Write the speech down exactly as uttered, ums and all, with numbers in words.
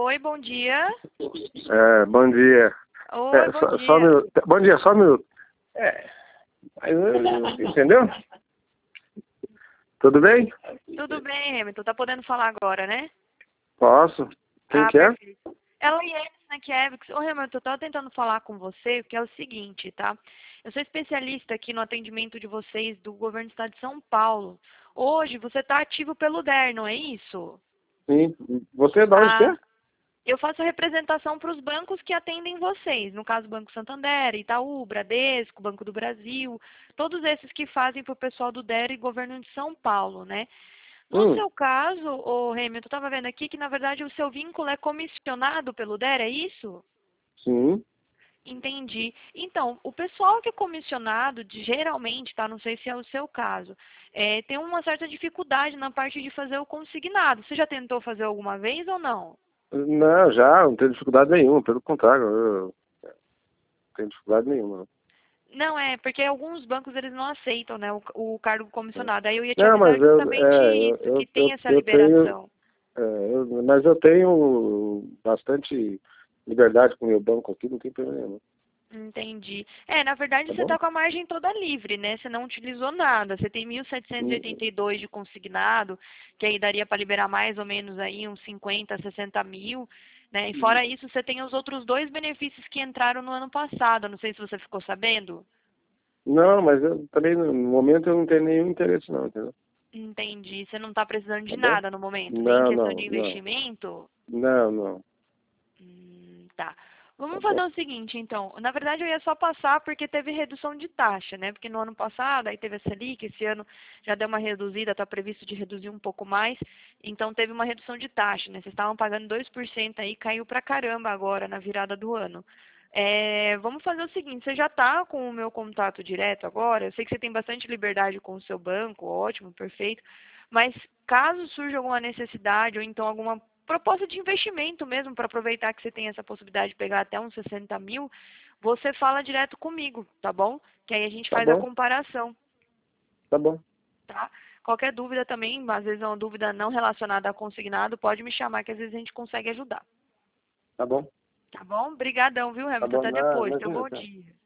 Oi, bom dia. É, bom dia. Oi, É, bom só, dia. só um minuto. Bom dia, só um minuto. É, mas, eh, entendeu? Tudo bem? Tudo bem, Hamilton? Tá podendo falar agora, né? Posso. Quem Ah, que é? perfeito. Ela e eles, né, que é... Ô, Hamilton, eu tava tentando falar com você, que é o seguinte, tá? Eu sou especialista aqui no atendimento de vocês do governo do estado de São Paulo. Hoje você tá ativo pelo D E R, não é isso? Sim. Você de onde que é? Ah, eu faço a representação para os bancos que atendem vocês. No caso, Banco Santander, Itaú, Bradesco, Banco do Brasil. Todos esses que fazem para o pessoal do D E R e governo de São Paulo, né? No Hum, seu caso, ô Hamilton, eu estava vendo aqui que, na verdade, o seu vínculo é comissionado pelo D E R, é isso? sim. Entendi. Então, o pessoal que é comissionado, de- geralmente, tá? Não sei se é o seu caso, é, tem uma certa dificuldade na parte de fazer o consignado. Você já tentou fazer alguma vez ou não? Não, já, não tenho dificuldade nenhuma, pelo contrário, eu não tenho dificuldade nenhuma. Não, é, porque alguns bancos eles não aceitam, né, o, o cargo comissionado. Aí eu ia te Não, avisar mas eu, justamente é, eu, isso, que eu, tem eu, essa eu tenho, liberação. é, eu- mas eu tenho bastante liberdade com o meu banco aqui, não tem problema nenhum. Entendi. É, na verdade Tá você bom? está com a margem toda livre, né? Você não utilizou nada. Você tem mil setecentos e Hum, oitenta e dois de consignado, que aí daria para liberar mais ou menos aí uns cinquenta, sessenta mil, né? E hum. fora isso, você tem os outros dois benefícios que entraram no ano passado. Não sei se você ficou sabendo. Não, mas eu também, no momento, eu não tenho nenhum interesse não, entendeu? Entendi. Você não está precisando Tá de bom? nada no momento, nem em Não, questão não, de não. investimento. Não, não. Hum, tá. Tá Vamos fazer bom? o seguinte, então. Na verdade, eu ia só passar porque teve redução de taxa, né? Porque no ano passado, aí teve a Selic, esse ano já deu uma reduzida, está previsto de reduzir um pouco mais. Então, teve uma redução de taxa, né? Vocês estavam pagando dois por cento aí, caiu pra caramba agora, na virada do ano. É, vamos fazer o seguinte, você já está com o meu contato direto agora, eu sei que você tem bastante liberdade com o seu banco, ótimo, perfeito, mas caso surja alguma necessidade ou então alguma proposta de investimento mesmo, para aproveitar que você tem essa possibilidade de pegar até uns sessenta mil, você fala direto comigo, tá bom? Que aí a gente Tá faz a bom, comparação, tá bom, tá? Qualquer dúvida também, às vezes é uma dúvida não relacionada a consignado, pode me chamar que às vezes a gente consegue ajudar. tá bom, Tá bom? Obrigadão, viu, tá Hamilton? bom. Até Não, depois. Tenha um imagina, bom tá. dia.